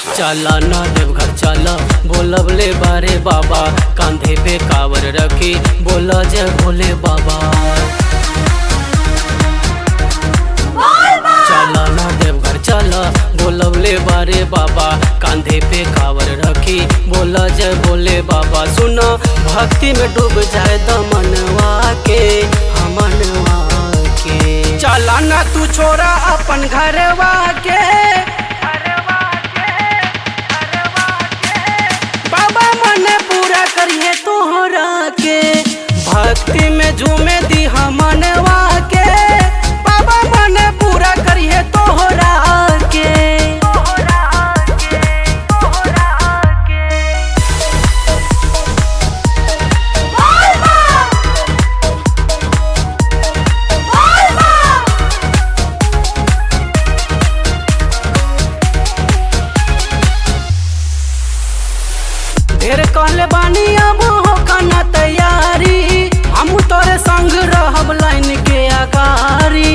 चला ना देवघर चला बोलबले बारे बाबा, कांधे पे कावर रखी बोला जय भोले बाबा। चला ना देवघर चला बोलबले बारे बाबा, कांधे पे कावर रखी बोला जय भोले बाबा। सुनो भक्ति में डूब जाए दमनवा के हमनवा के। चला ना तू छोरा अपन घरवा के, करिए तोहरा के भक्ति में झूमे दी मनवा के। बाबा मन पूरा करिए तोहरा के। ढेर कहले बानी अब होखा ना तैयारी, हम तोरे संग रहब लाइन के आगारी।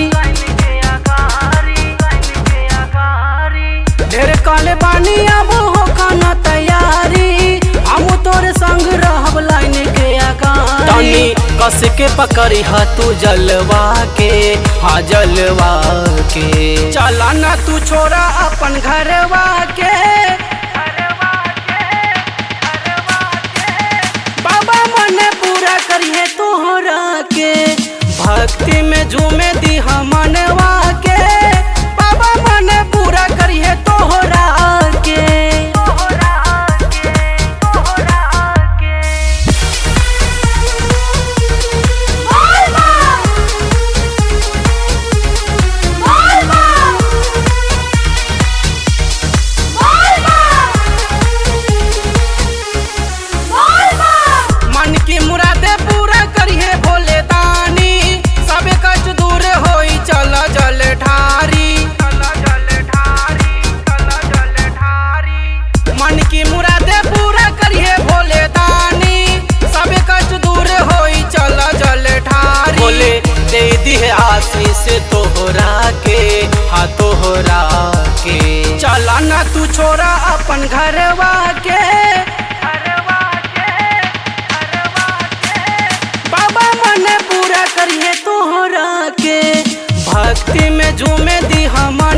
ढेर कहले बानी अब होखा ना तैयारी, हम तोरे संग रहब लाइन के आगारी। तनी कस के पकड़ी हा तू जलवा के, हाँ जलवा के। चला ना तू छोरा अपन घरवा के, पूरा करिए तोहरा के भक्ति में झूमे दी मनवा के। बाबा मन पूरा करिए तोहरा के। दे दी है आशीष तोहरा के, हाँ तोहरा के। चला ना तू छोरा अपन घरवा के, बाबा मन पूरा करिए तोहरा के भक्ति में झूमे दी हम।